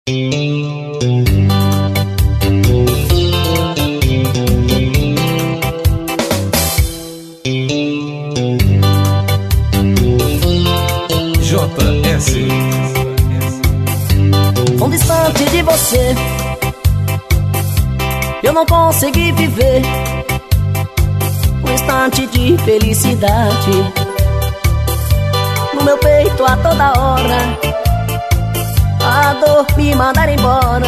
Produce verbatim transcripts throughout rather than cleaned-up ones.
J S. Um distante de você, eu não consegui viver um instante de felicidade. No meu peito a toda hora a dor me mandar embora.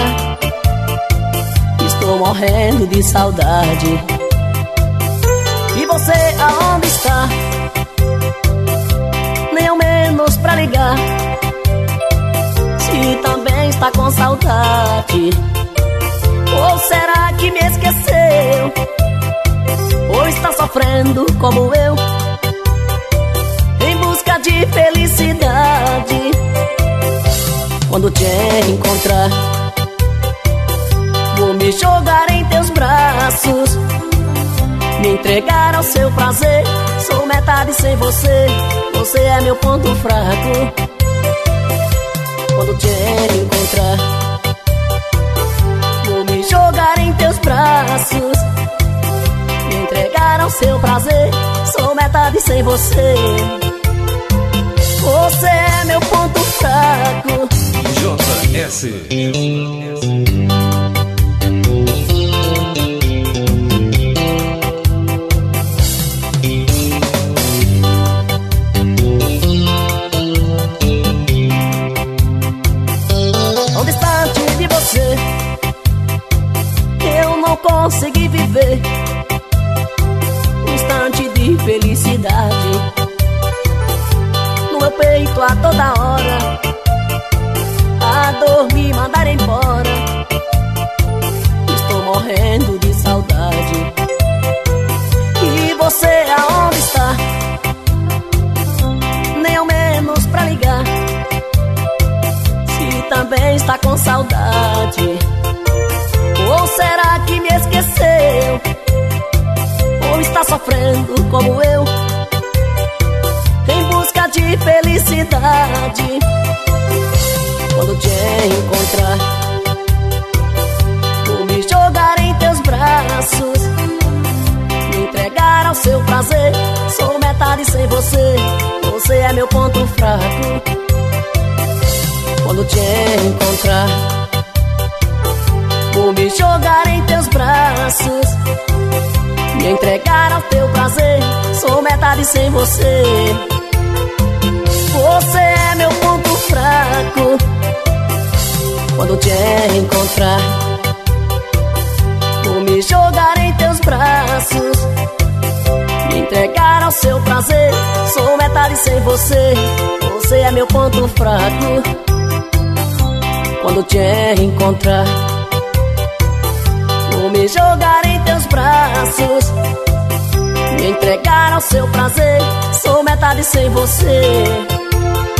Estou morrendo de saudade. E você aonde está? Nem ao menos pra ligar. Se também está com saudade, ou será que me esqueceu? Ou está sofrendo como eu, em busca de felicidade? Quando te encontrar, vou me jogar em teus braços, me entregar ao seu prazer. Sou metade sem você, você é meu ponto fraco. Quando te encontrar, vou me jogar em teus braços, me entregar ao seu prazer. Sou metade sem você, você é meu ponto fraco. J S. Tão distante de você, eu não consegui viver um instante de felicidade. No meu peito a toda hora a dor me mandar embora. Estou morrendo de saudade. E você aonde está? Nem ao menos pra ligar. Se também está com saudade, ou será que me esqueceu? Ou está sofrendo como eu, em busca de felicidade? Quando te encontrar, vou me jogar em teus braços, me entregar ao seu prazer. Sou metade sem você, você é meu ponto fraco. Quando te encontrar, vou me jogar em teus braços, me entregar ao teu prazer. Sou metade sem você, você é meu ponto fraco. Quando te encontrar, vou me jogar em teus braços, me entregar ao seu prazer. Sou metade sem você, você é meu ponto fraco. Quando te encontrar, vou me jogar em teus braços, me entregar ao seu prazer. Sou metade sem você,